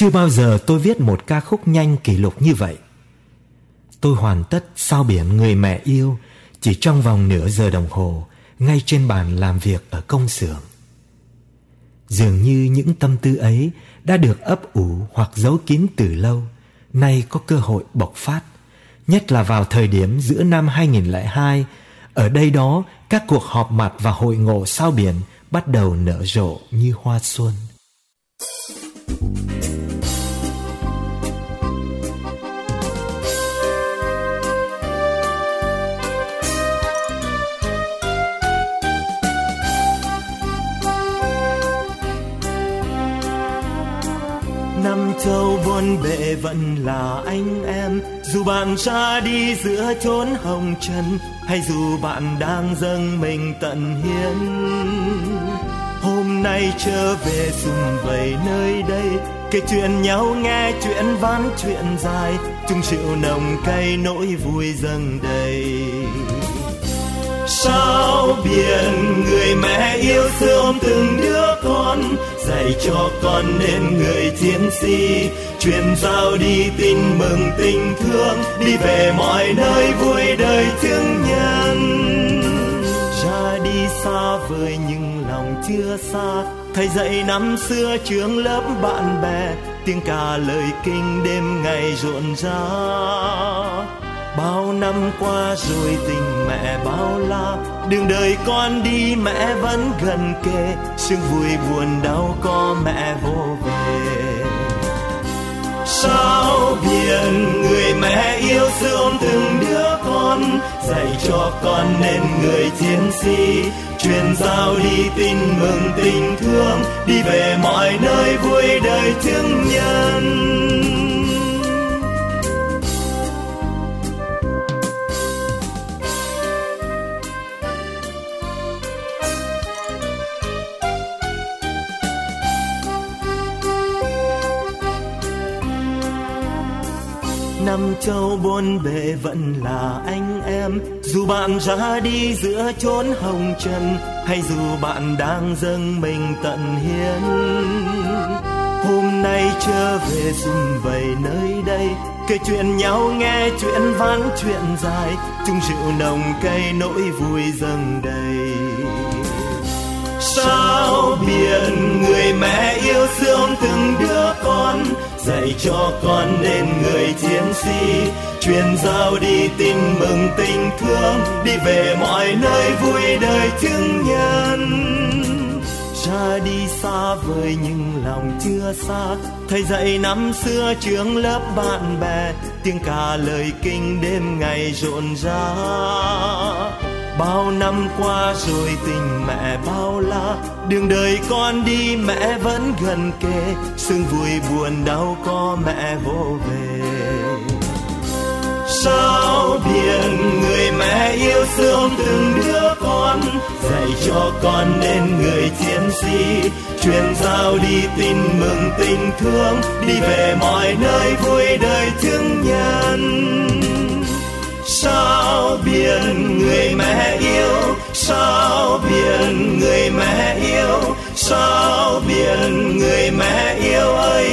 Chưa bao giờ tôi viết một ca khúc nhanh kỷ lục như vậy. Tôi hoàn tất Sao Biển Người Mẹ Yêu chỉ trong vòng nửa giờ đồng hồ, ngay trên bàn làm việc ở công xưởng. Dường như những tâm tư ấy đã được ấp ủ hoặc giấu kín từ lâu, nay có cơ hội bộc phát. Nhất là vào thời điểm giữa năm 2002, ở đây đó các cuộc họp mặt và hội ngộ sao biển bắt đầu nở rộ như hoa xuân. Năm châu bốn bể vẫn là anh em, dù bạn ra đi giữa chốn hồng trần, hay dù bạn đang dâng mình tận hiến. Hôm nay trở về sum vầy nơi đây, kể chuyện nhau nghe chuyện ván chuyện dài, chung chịu nồng cay nỗi vui dâng đầy. Sao biển người mẹ yêu thương từng đứa con, dạy cho con nên người chiến sĩ, truyền giao đi tin mừng tình thương, đi về mọi nơi vui đời thương nhân. Ra đi xa vời nhưng lòng chưa xa, thầy dạy năm xưa trường lớp bạn bè, tiếng ca lời kinh đêm ngày rộn rã. Bao năm qua rồi tình mẹ bao la, đường đời con đi mẹ vẫn gần kề, sương vui buồn đau có mẹ vô về. Sao biển người mẹ yêu thương từng đứa con, dạy cho con nên người chiến sĩ, truyền giao đi tin mừng tình thương, đi về mọi nơi vui đời thương nhân. Năm châu bốn bể vẫn là anh em, dù bạn ra đi giữa chốn hồng trần, hay dù bạn đang dâng mình tận hiến. Hôm nay trở về sum vầy nơi đây, kể chuyện nhau nghe chuyện ván chuyện dài, chung rượu nồng cay nỗi vui dâng đầy. Sao biển người mẹ yêu thương từng đứa con, dạy cho con nên người chiến sĩ, truyền giao đi tin mừng tình thương, đi về mọi nơi vui đời thương nhân. Ra đi xa vời nhưng lòng chưa xa, thầy dạy năm xưa trường lớp bạn bè, tiếng ca lời kinh đêm ngày rộn rã. Bao năm qua rồi tình mẹ bao la, đường đời con đi mẹ vẫn gần kề, sương vui buồn đau có mẹ vô về. Sao biển người mẹ yêu thương từng đứa con, dạy cho con nên người chiến sĩ, truyền giao đi tin mừng tình thương, đi về mọi nơi vui đời thương nhân. Sao biển người mẹ yêu, sao biển người mẹ yêu, sao biển người mẹ yêu ơi